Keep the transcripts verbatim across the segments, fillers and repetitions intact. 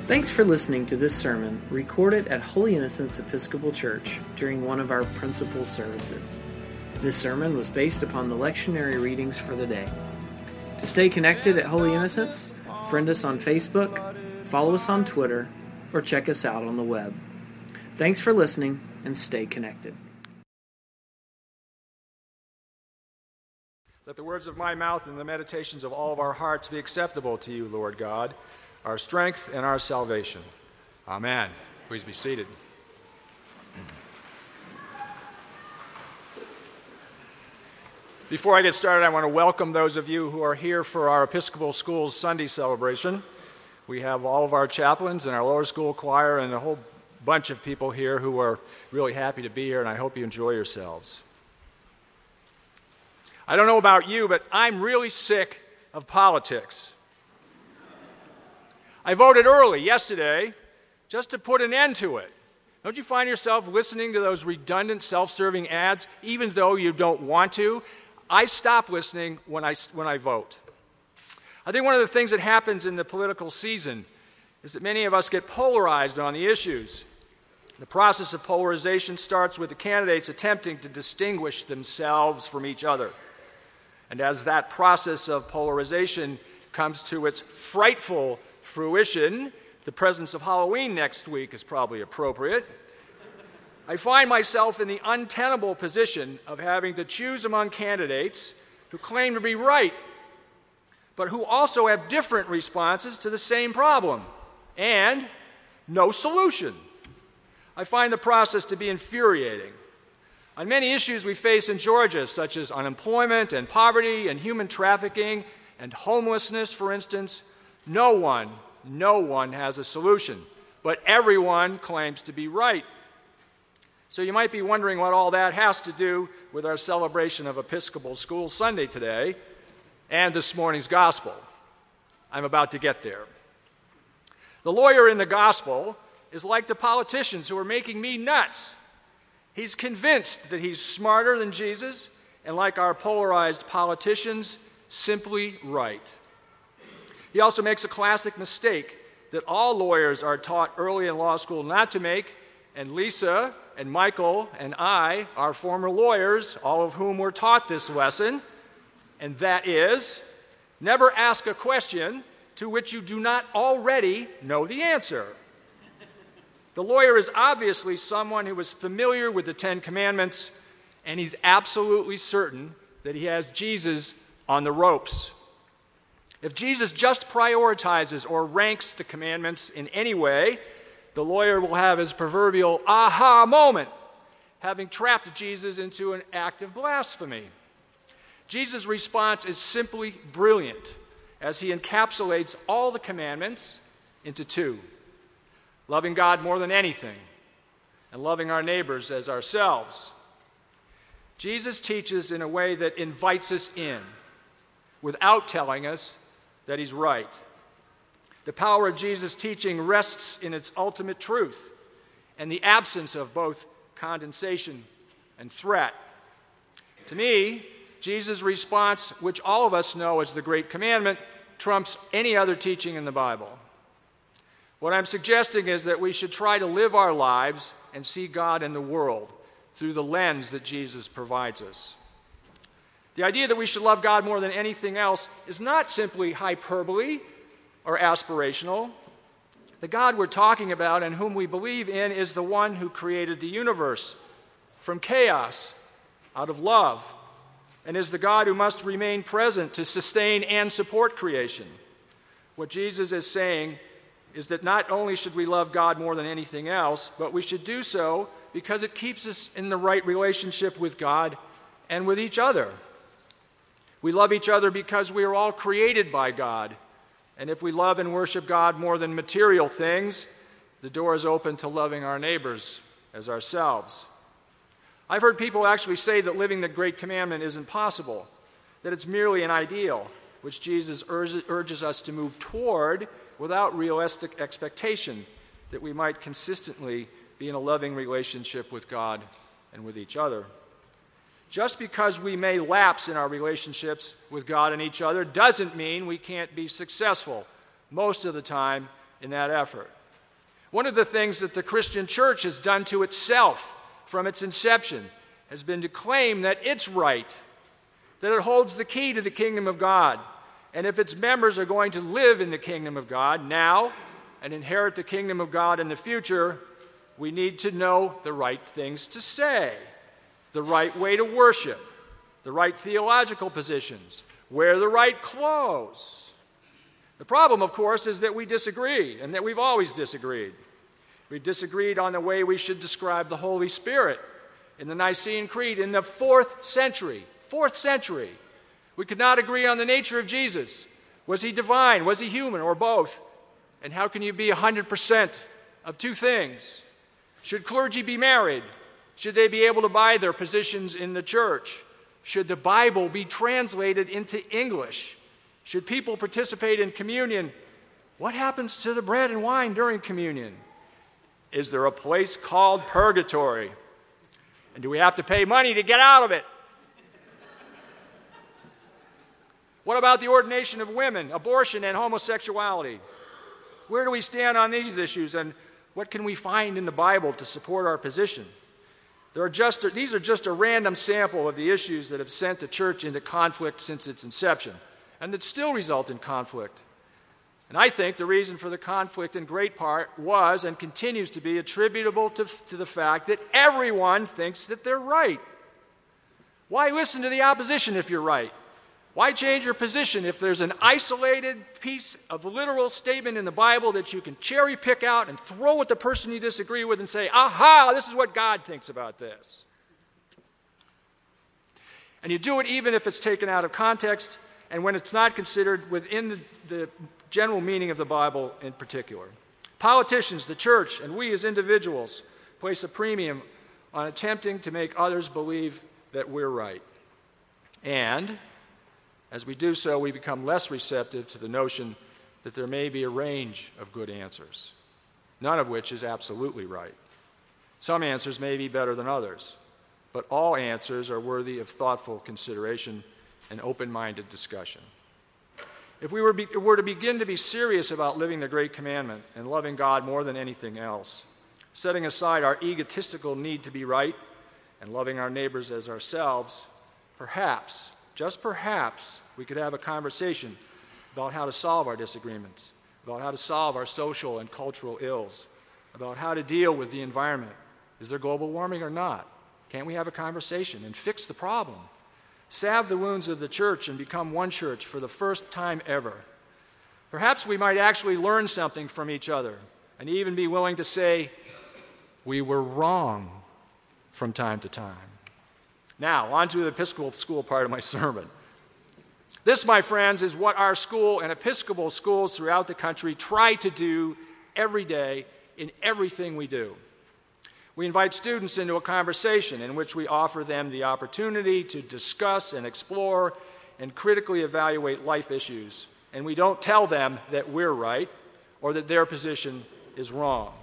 Thanks for listening to this sermon recorded at Holy Innocents Episcopal Church during one of our principal services. This sermon was based upon the lectionary readings for the day. To stay connected at Holy Innocents, friend us on Facebook, follow us on Twitter, or check us out on the web. Thanks for listening, and stay connected. Let the words of my mouth and the meditations of all of our hearts be acceptable to you, Lord God, our strength and our salvation. Amen. Please be seated. Before I get started, I want to welcome those of you who are here for our Episcopal School's Sunday celebration. We have all of our chaplains and our lower school choir and a whole bunch of people here who are really happy to be here, and I hope you enjoy yourselves. I don't know about you, but I'm really sick of politics. I voted early yesterday just to put an end to it. Don't you find yourself listening to those redundant, self-serving ads, even though you don't want to? I stop listening when I, when I vote. I think one of the things that happens in the political season is that many of us get polarized on the issues. The process of polarization starts with the candidates attempting to distinguish themselves from each other. And as that process of polarization comes to its frightful fruition, the presence of Halloween next week is probably appropriate, I find myself in the untenable position of having to choose among candidates who claim to be right, but who also have different responses to the same problem, and no solution. I find the process to be infuriating. On many issues we face in Georgia, such as unemployment and poverty and human trafficking and homelessness, for instance, no one, no one has a solution, but everyone claims to be right. So you might be wondering what all that has to do with our celebration of Episcopal School Sunday today and this morning's gospel. I'm about to get there. The lawyer in the gospel is like the politicians who are making me nuts. He's convinced that he's smarter than Jesus, and like our polarized politicians, simply right. He also makes a classic mistake that all lawyers are taught early in law school not to make, and Lisa and Michael and I are former lawyers, all of whom were taught this lesson, and that is, never ask a question to which you do not already know the answer. The lawyer is obviously someone who is familiar with the Ten Commandments, and he's absolutely certain that he has Jesus on the ropes. If Jesus just prioritizes or ranks the commandments in any way, the lawyer will have his proverbial aha moment, having trapped Jesus into an act of blasphemy. Jesus' response is simply brilliant, as he encapsulates all the commandments into two: loving God more than anything, and loving our neighbors as ourselves. Jesus teaches in a way that invites us in, without telling us that he's right. The power of Jesus' teaching rests in its ultimate truth and the absence of both condensation and threat. To me, Jesus' response, which all of us know as the Great Commandment, trumps any other teaching in the Bible. What I'm suggesting is that we should try to live our lives and see God in the world through the lens that Jesus provides us. The idea that we should love God more than anything else is not simply hyperbole or aspirational. The God we're talking about and whom we believe in is the one who created the universe from chaos out of love, and is the God who must remain present to sustain and support creation. What Jesus is saying is that not only should we love God more than anything else, but we should do so because it keeps us in the right relationship with God and with each other. We love each other because we are all created by God. And if we love and worship God more than material things, the door is open to loving our neighbors as ourselves. I've heard people actually say that living the Great Commandment isn't possible, that it's merely an ideal, which Jesus urges us to move toward without realistic expectation, that we might consistently be in a loving relationship with God and with each other. Just because we may lapse in our relationships with God and each other doesn't mean we can't be successful most of the time in that effort. One of the things that the Christian church has done to itself from its inception has been to claim that it's right, that it holds the key to the kingdom of God, and if its members are going to live in the kingdom of God now and inherit the kingdom of God in the future, we need to know the right things to say, the right way to worship, the right theological positions, wear the right clothes. The problem, of course, is that we disagree, and that we've always disagreed. We disagreed on the way we should describe the Holy Spirit in the Nicene Creed in the fourth century. Fourth century. We could not agree on the nature of Jesus. Was he divine? Was he human? Or both? And how can you be one hundred percent of two things? Should clergy be married? Should they be able to buy their positions in the church? Should the Bible be translated into English? Should people participate in communion? What happens to the bread and wine during communion? Is there a place called purgatory? And do we have to pay money to get out of it? What about the ordination of women, abortion, and homosexuality? Where do we stand on these issues, and what can we find in the Bible to support our position? There are just, these are just a random sample of the issues that have sent the church into conflict since its inception, and that still result in conflict. And I think the reason for the conflict in great part was and continues to be attributable to, to the fact that everyone thinks that they're right. Why listen to the opposition if you're right? Why change your position if there's an isolated piece of literal statement in the Bible that you can cherry pick out and throw at the person you disagree with and say, aha, this is what God thinks about this? And you do it even if it's taken out of context and when it's not considered within the, the general meaning of the Bible in particular. Politicians, the church, and we as individuals place a premium on attempting to make others believe that we're right. And as we do so, we become less receptive to the notion that there may be a range of good answers, none of which is absolutely right. Some answers may be better than others, but all answers are worthy of thoughtful consideration and open-minded discussion. If we were, be, were to begin to be serious about living the Great Commandment and loving God more than anything else, setting aside our egotistical need to be right and loving our neighbors as ourselves, perhaps, just perhaps, we could have a conversation about how to solve our disagreements, about how to solve our social and cultural ills, about how to deal with the environment. Is there global warming or not? Can't we have a conversation and fix the problem? Salve the wounds of the church and become one church for the first time ever. Perhaps we might actually learn something from each other and even be willing to say, we were wrong from time to time. Now, on to the Episcopal school part of my sermon. This, my friends, is what our school and Episcopal schools throughout the country try to do every day in everything we do. We invite students into a conversation in which we offer them the opportunity to discuss and explore and critically evaluate life issues. And we don't tell them that we're right or that their position is wrong.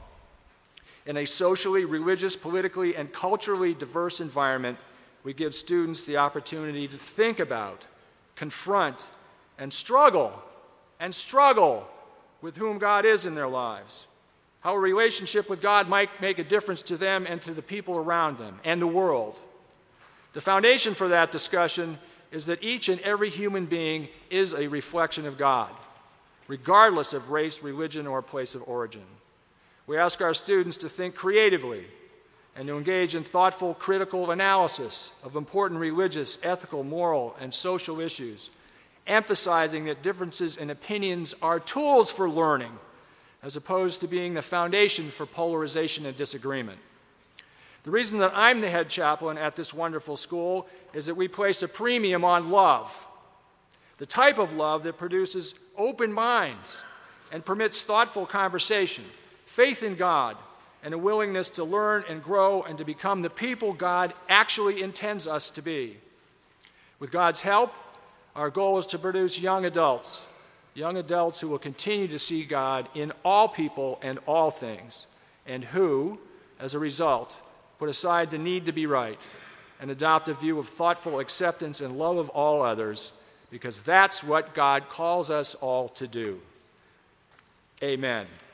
In a socially, religious, politically, and culturally diverse environment, we give students the opportunity to think about, confront, and struggle, and struggle with whom God is in their lives, how a relationship with God might make a difference to them and to the people around them and the world. The foundation for that discussion is that each and every human being is a reflection of God, regardless of race, religion, or place of origin. We ask our students to think creatively and to engage in thoughtful, critical analysis of important religious, ethical, moral, and social issues, emphasizing that differences in opinions are tools for learning, as opposed to being the foundation for polarization and disagreement. The reason that I'm the head chaplain at this wonderful school is that we place a premium on love, the type of love that produces open minds and permits thoughtful conversation, faith in God, and a willingness to learn and grow and to become the people God actually intends us to be. With God's help, our goal is to produce young adults, young adults who will continue to see God in all people and all things, and who, as a result, put aside the need to be right and adopt a view of thoughtful acceptance and love of all others, because that's what God calls us all to do. Amen.